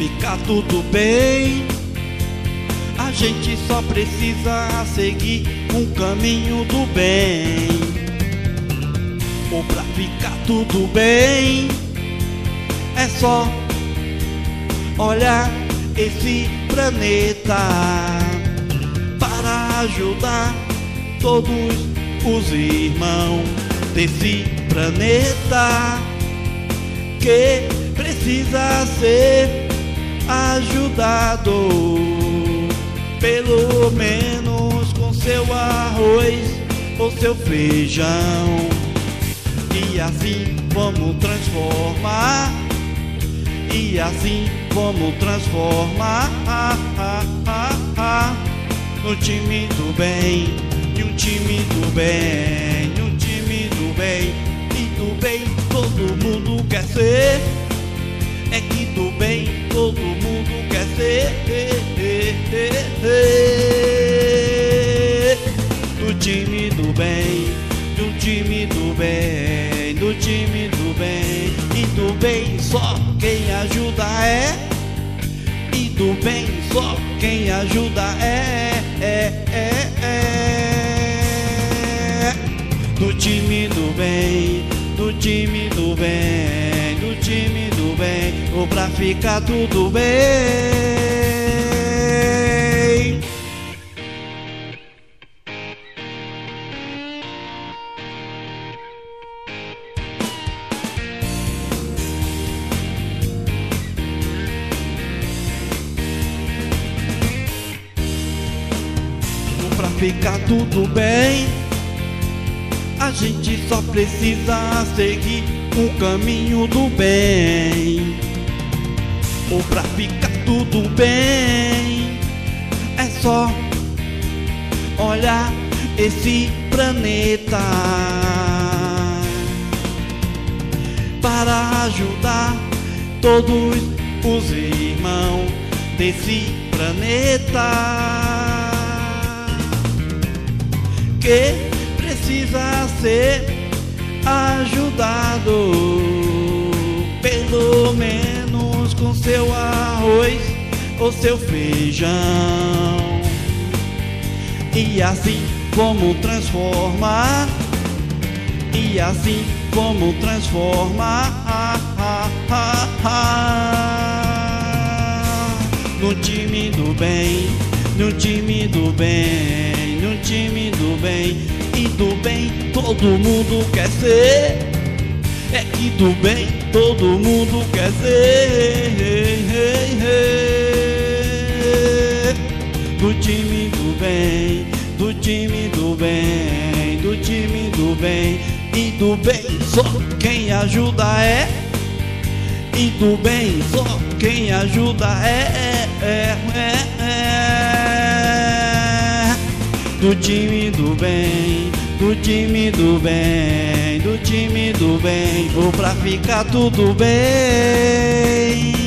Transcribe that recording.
ficar tudo bem, a gente só precisa seguir um caminho do bem. Ou pra ficar tudo bem, é só olhar esse planeta para ajudar todos os irmãos desse planeta que precisa ser ajudado, pelo menos com seu arroz ou seu feijão. E assim vamos transformar, e assim vamos transformar no time do bem, e um time do bem, um time do bem. E do bem todo mundo quer ser, é que do bem todo mundo quer ser. Do time do bem, do time do bem, do time do bem. E do bem só quem ajuda e do bem só quem ajuda do time do bem, do time do bem, do time do bem. Ou pra ficar tudo bem. Pra ficar tudo bem, a gente só precisa seguir o caminho do bem. Ou pra ficar tudo bem, é só olhar esse planeta para ajudar todos os irmãos desse planeta que precisa ser ajudado, pelo menos com seu arroz ou seu feijão. E assim vamos transformar, e assim vamos transformar no time do bem, no time do bem, no time do bem. E do bem todo mundo quer ser, é que do bem todo mundo quer ser. Do time do bem, do time do bem, do time do bem. E do bem só quem ajuda e do bem só quem ajuda do time do bem, do time do bem, do time do bem. Ou pra ficar tudo bem.